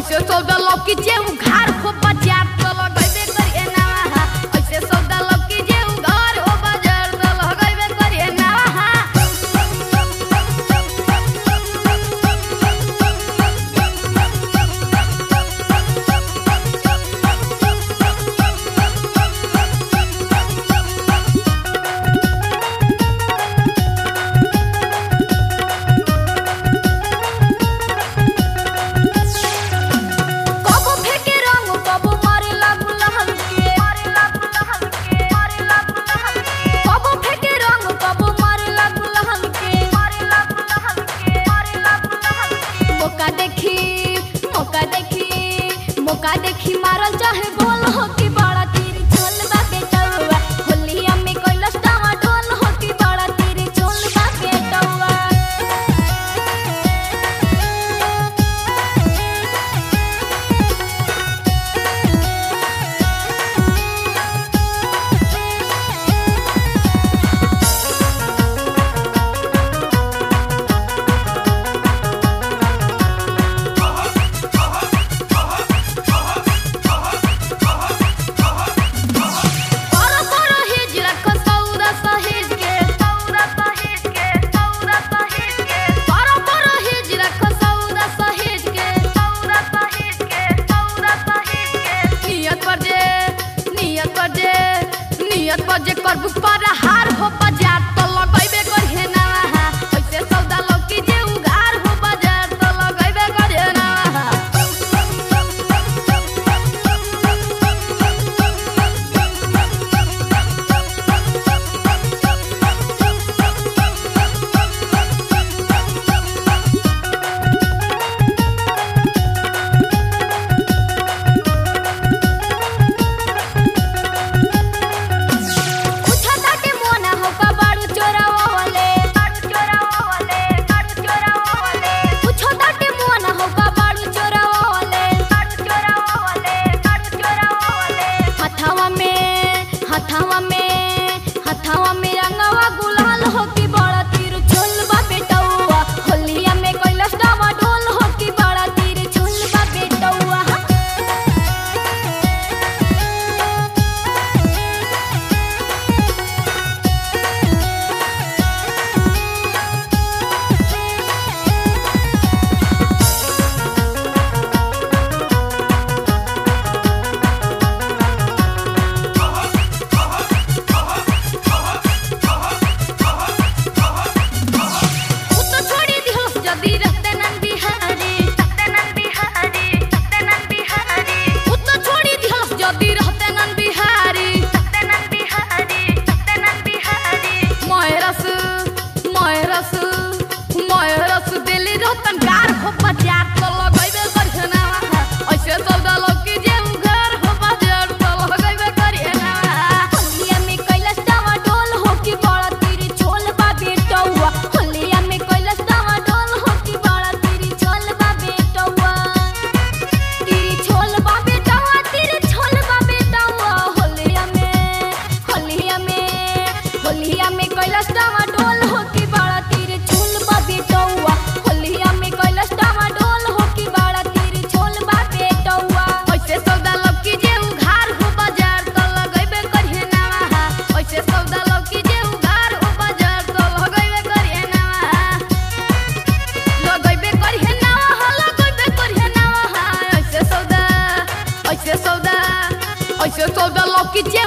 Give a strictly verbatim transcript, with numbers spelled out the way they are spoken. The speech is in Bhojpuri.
ऐसे सौदा लौकी जे उघार हो बाजार तो लगैबे करिए ना ऐसे सौदा लौकी जे उघार हो बाजार तो लगैबे करिए ना मौका देखी मारल चाहे बोल हो कि बड़ा तीर छोल बा बेटवा होलिया में कैलस टावा ढोल हो कि बड़ा तीर छोल बा बेटवा नियत पर जे करबू पर हार हो बाजार तो लगैबे करिए ना ऐसे सौदा लौकी जे उघार हो बाजार तो लगैबे करिए ना हथावा में हथावा में रंगवा गुलाल हो कि बड़ा तीर छोल बा बेटवा होलिया में कैलस टावा ढोल हो कि बड़ा तीर छोल बा बेटवा होलिया में कैलस टावा ढोल हो कि बड़ा तीर छोल बा बेटवा होलिया में कैलस टावा ढोल हो कि बड़ा तीर छोल बा बेटवा ऐसे सौदा लौकी जे उघार हो बाजार तो लगैबे करिए ना ऐसे सौदा लौकी जे उघार हो बाजार तो लगैबे करिए ना लगैबे करिए ना लगैबे करिए ना ऐसे सौदा ऐसे सौदा ऐसे सौदा लौकी